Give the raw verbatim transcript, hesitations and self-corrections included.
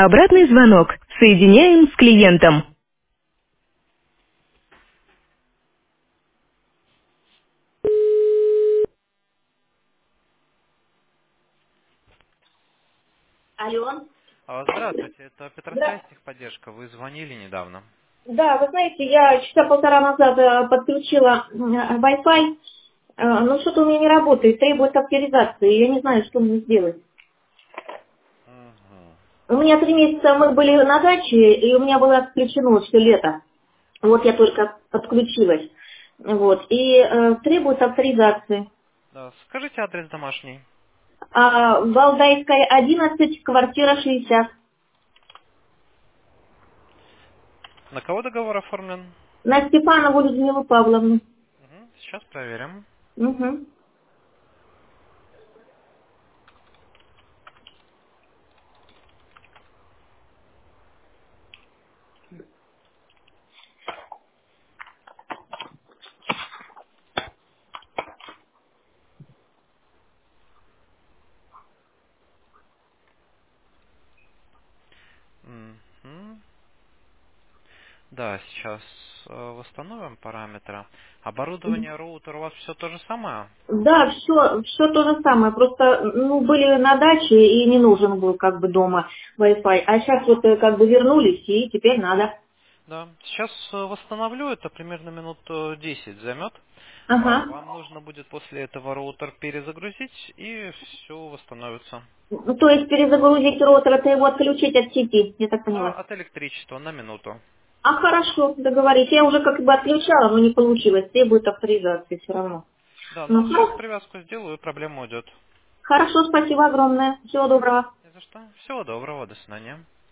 Обратный звонок. Соединяем с клиентом. Алло. А, Здравствуйте, это Здра- Петросвязь техподдержка. Вы звонили недавно. Да, вы знаете, я часа полтора назад э, подключила э, Wi-Fi, э, но что-то у меня не работает, требует авторизации, я не знаю, что мне сделать. Мгм. У меня три месяца мы были на даче, и у меня было отключено все лето. Вот я только подключилась. Вот, и э, требует авторизации. Да, скажите адрес домашний. А, Валдайская, одиннадцать, квартира шестьдесят. На кого договор оформлен? На Степанову Людмилу Павловну. Мгм, Сейчас проверим. Угу. Мгм. Да, сейчас э, восстановим параметры. Оборудование, роутер у вас все то же самое? Да, все, все то же самое. Просто, ну, были на даче и не нужен был как бы дома Wi-Fi. А сейчас вот э, как бы вернулись и теперь надо. Да. Сейчас э, восстановлю, это примерно минут э, десять займет. А, Ага. Вам нужно будет после этого роутер перезагрузить и все восстановится. Ну, то есть перезагрузить роутер, это его отключить от сети, я так Да, поняла. от электричества на минуту. А хорошо, договорились. Я уже как бы отключала, но не получилось. Требует авторизации все равно. Да, Ну, ну сейчас хоро- привязку сделаю, и проблема уйдет. хорошо, спасибо огромное. Всего доброго. Не за что. Всего доброго, до свидания.